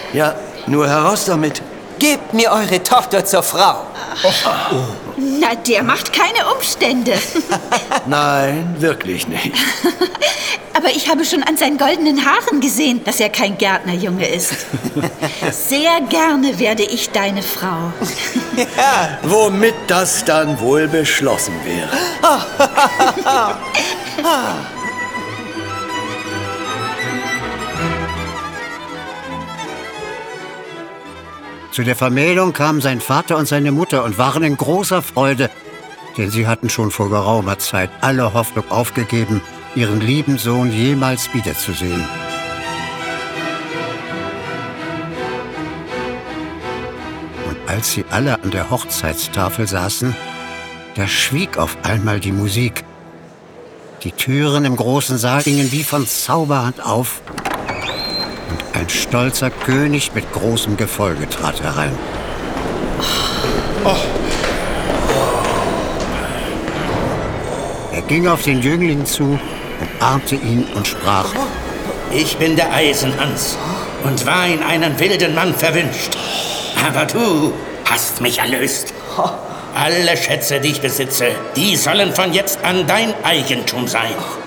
Ja, nur heraus damit. Gebt mir eure Tochter zur Frau. Na, der macht keine Umstände. Nein, wirklich nicht. Aber ich habe schon an seinen goldenen Haaren gesehen, dass er kein Gärtnerjunge ist. Sehr gerne werde ich deine Frau. Womit das dann wohl beschlossen wäre. Zu der Vermählung kamen sein Vater und seine Mutter und waren in großer Freude, denn sie hatten schon vor geraumer Zeit alle Hoffnung aufgegeben, ihren lieben Sohn jemals wiederzusehen. Und als sie alle an der Hochzeitstafel saßen, da schwieg auf einmal die Musik. Die Türen im großen Saal gingen wie von Zauberhand auf. Und ein stolzer König mit großem Gefolge trat herein. Er ging auf den Jüngling zu, umarmte ihn und sprach: Ich bin der Eisenhans und war in einen wilden Mann verwünscht. Aber du hast mich erlöst. Alle Schätze, die ich besitze, die sollen von jetzt an dein Eigentum sein.